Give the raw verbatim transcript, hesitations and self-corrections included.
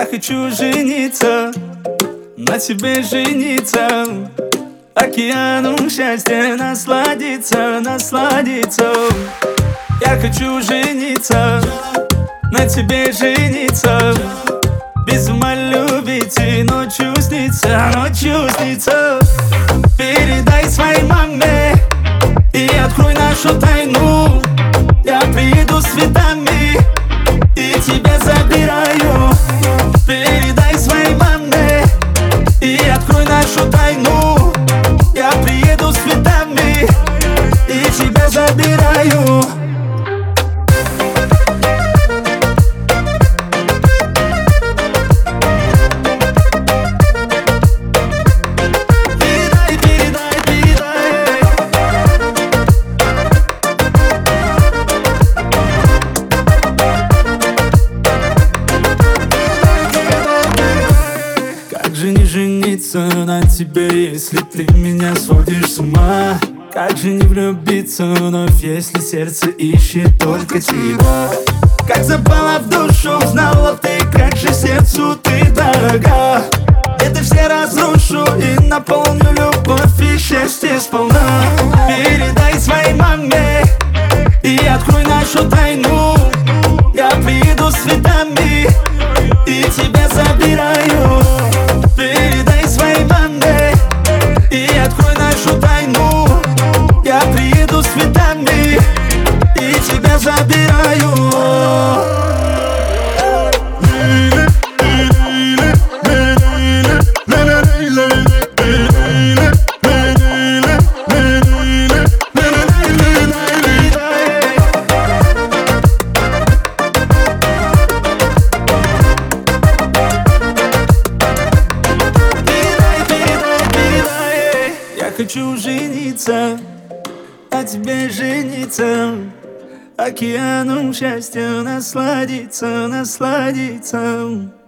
хочу жениться, на тебе жениться, океаном счастья насладиться, насладиться. Я хочу жениться, на тебе жениться, без ума любить и ночью снится, ночью снится. Передай своей маме и открой нашу тайну. Я приеду с цветами и тебя забираю. Передай своей маме и открой нашу тайну. Я приеду с цветами и тебя забираю. Как же не жениться на тебе, если ты меня сводишь с ума? Как же не влюбиться вновь, если сердце ищет только тебя? Как запала в душу, знала ты, как же сердцу ты дорога. Это все разрушу и наполню любовь и счастье сполна. Передай своей маме и открой нашу тайну. Я приеду с цветами и тебя забираю. Передай своей маме и открой нашу тайну. Я приеду с цветами и тебя забираю. Я хочу жениться, на тебе жениться, океаном счастья насладиться, насладиться.